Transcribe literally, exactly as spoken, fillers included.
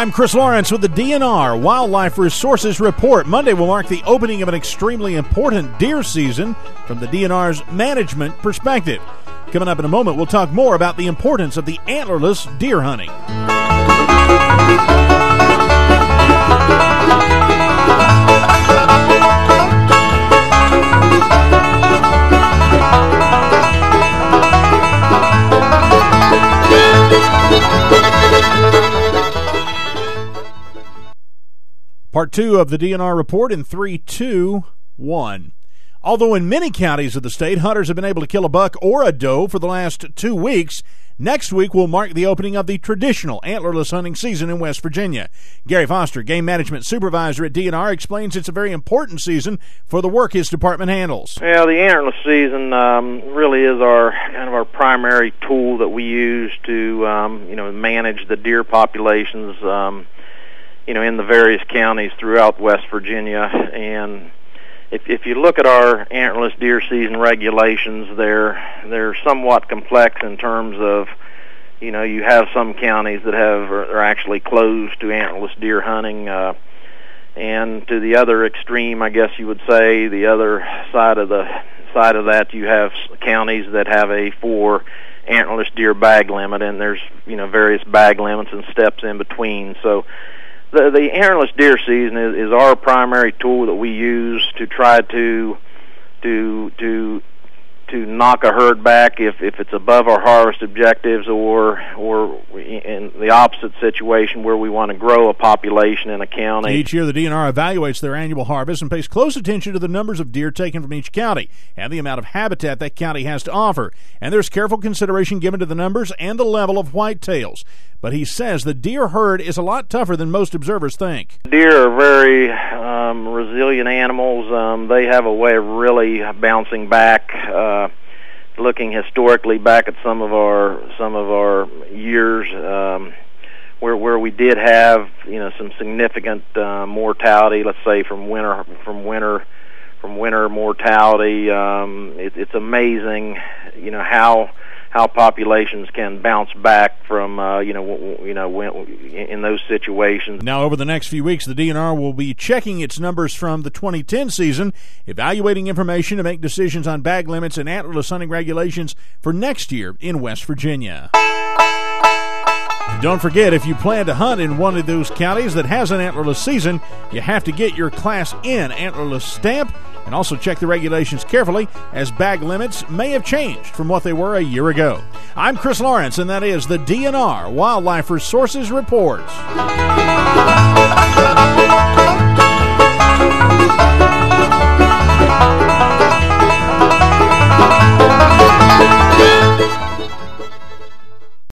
I'm Chris Lawrence with the D N R Wildlife Resources Report. Monday will mark the opening of an extremely important deer season from the D N R's management perspective. Coming up in a moment, we'll talk more about the importance of the antlerless deer hunting. Part two of the D N R report in three, two, one. Although in many counties of the state, hunters have been able to kill a buck or a doe for the last two weeks, next week will mark the opening of the traditional antlerless hunting season in West Virginia. Gary Foster, Game Management Supervisor at D N R, explains it's a very important season for the work his department handles. Yeah, the antlerless season um, really is our kind of our primary tool that we use to um, you know manage the deer populations um, you know in the various counties throughout West Virginia. And If, if you look at our antlerless deer season regulations, they're they're somewhat complex in terms of, you know, you have some counties that have are, are actually closed to antlerless deer hunting, uh, and to the other extreme, I guess you would say, the other side of the side of that, you have counties that have a four antlerless deer bag limit, and there's you know various bag limits and steps in between. So The, the antlerless deer season is, is our primary tool that we use to try to to to to knock a herd back if, if it's above our harvest objectives, or or in the opposite situation where we want to grow a population in a county. Each year the D N R evaluates their annual harvest and pays close attention to the numbers of deer taken from each county and the amount of habitat that county has to offer. And there's careful consideration given to the numbers and the level of whitetails. But he says the deer herd is a lot tougher than most observers think. Deer are very um, resilient animals. Um, they have a way of really bouncing back. Uh, looking historically back at some of our some of our years, um, where where we did have you know some significant uh, mortality. Let's say from winter from winter from winter mortality. Um, it, it's amazing, you know how. how populations can bounce back from, uh, you know, w- you know, when, in those situations. Now, over the next few weeks, the D N R will be checking its numbers from the twenty ten season, evaluating information to make decisions on bag limits and antlerless hunting regulations for next year in West Virginia. Don't forget, if you plan to hunt in one of those counties that has an antlerless season, you have to get your Class N antlerless stamp, and also check the regulations carefully, as bag limits may have changed from what they were a year ago. I'm Chris Lawrence, and that is the D N R Wildlife Resources Report.